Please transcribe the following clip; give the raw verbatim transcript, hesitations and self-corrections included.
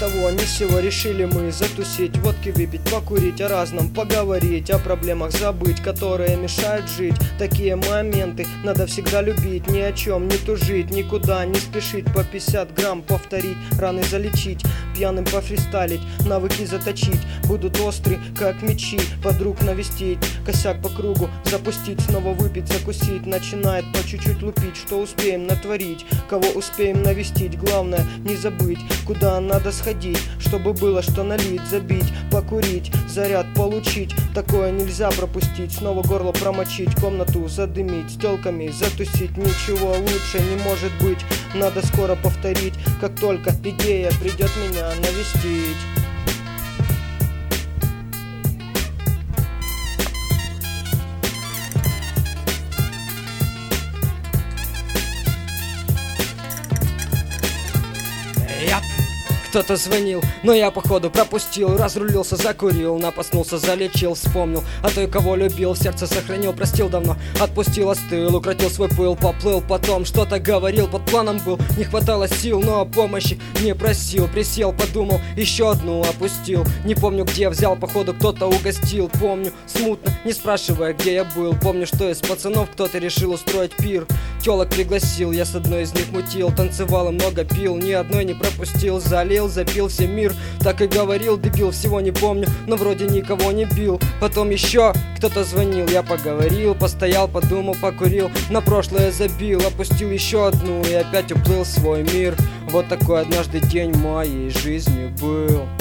того ни с сего решили мы затусить, водки выпить, покурить, о разном поговорить, о проблемах забыть, которые мешают жить. Такие моменты надо всегда любить, ни о чем не тужить, никуда не спешить, по пятьдесят грамм повторить, раны залечить, пьяным пофристайлить, навыки заточить, будут остры, как мечи, подруг навестить, косяк по кругу запустить, снова выпить, закусить, начинает по чуть-чуть лупить, что успеем натворить, кого успеем навестить, главное не забыть, куда надо сходить, чтобы было что налить, забить, покурить, заряд получить, такое нельзя пропустить, снова горло промочить, комнату задымить, с тёлками затусить, ничего лучше не может быть, надо скоро повторить, как только идея придет меня навестить. Яп! Кто-то звонил, но я походу пропустил, разрулился, закурил, напоснулся, залечил, вспомнил о той, кого любил, в сердце сохранил, простил давно, отпустил, остыл, укротил свой пыл, поплыл, потом что-то говорил, под планом был, не хватало сил, но о помощи не просил, присел, подумал, еще одну опустил, не помню где взял, походу кто-то угостил, помню смутно, не спрашивая где я был, помню, что из пацанов кто-то решил устроить пир, тёлок пригласил, я с одной из них мутил, танцевал и много пил, ни одной не пропустил, залил, запил все мир, так и говорил, дебил, всего не помню, но вроде никого не бил. Потом еще кто-то звонил, я поговорил, постоял, подумал, покурил, на прошлое забил, опустил еще одну и опять уплыл в свой мир. Вот такой однажды день в моей жизни был.